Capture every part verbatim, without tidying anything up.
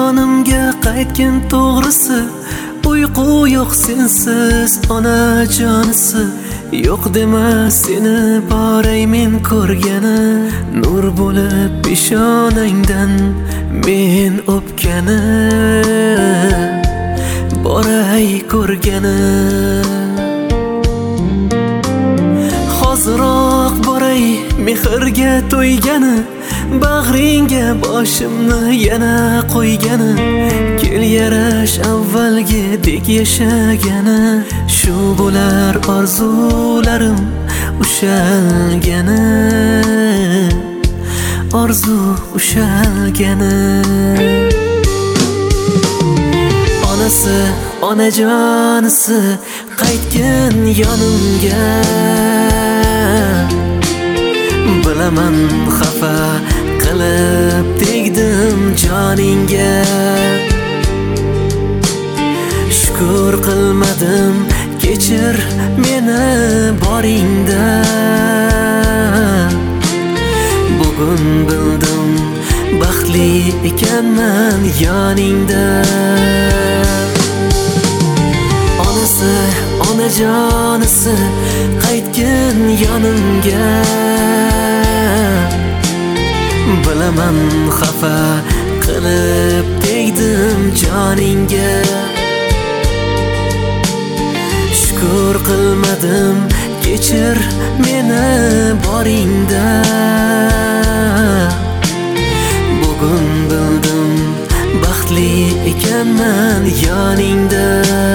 yonimga qaytgin to'g'risi. Uyqu yo'q sensiz onajonisi. Yo'q dema seni boray men ko'rgani. Nur bo'lib peshonangdan men o'pgani. Boray ko'rgani. Hoziroq boray mehrga to'ygani. Bag'ringga boshimni yana qo'ygani. Kel yarash avvalgidek yashagani. Shu bo'lar orzularim ushalgani. Orzu ushalgani. Onasi, onajonisi qaytgin yonimga. Bilaman xafa qilib tegdim joningga. Shukr qilmadim, kechir meni boringda. Bugun bildim baxtli ekanman yoningda. Onasi, onajonisi qaytgin yonimga. Bilaman xafa qilib tegdim joningga. Shukr qilmadim, kechir meni boringda. Bugun bildim baxtli ekanman yoningda.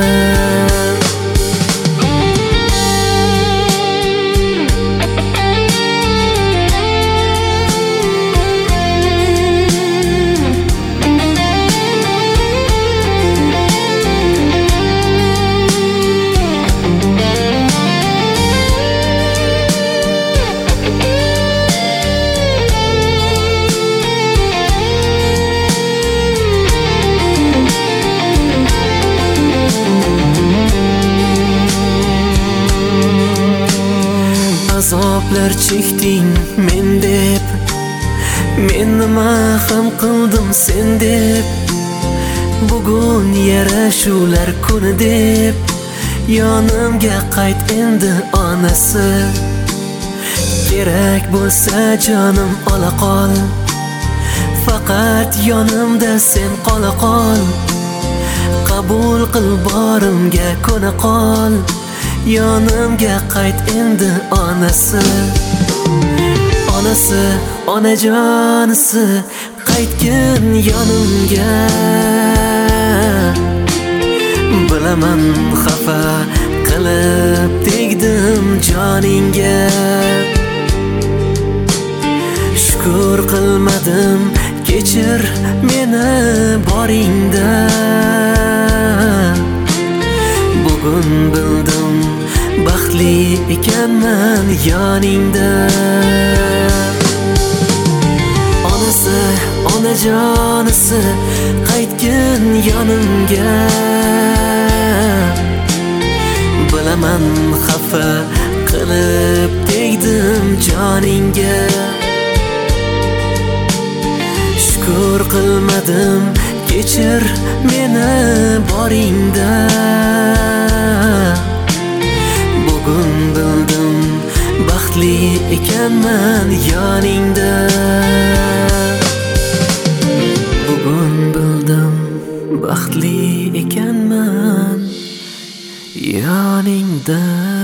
Azoblar chekding men deb. Men nima ham qildim sen deb. Bugun yarashuvlar kuni deb. Yonimga qayt endi onasi. Kerak bo'lsa jonim ola qol. Faqat yonimda sen qola qol. Qabul qil borimga ko'na qol. Yonimga qayt endi onasi. Onasi, onajonisi qaytgin yonimga. Bilaman xafa qilib tegdim joningga. Shukr qilmadim, kechir meni boringda. Bugun bildim baxtli ekanman yoningda. Onasi, onajonisi qaytgin yonimga. Bilaman xafa qilib tegdim joningga. Shukr qilmadim, kechir meni boringda. Bugun bildim baxtli ekanman yoningda. Bugun bildim baxtli ekanman yoningda.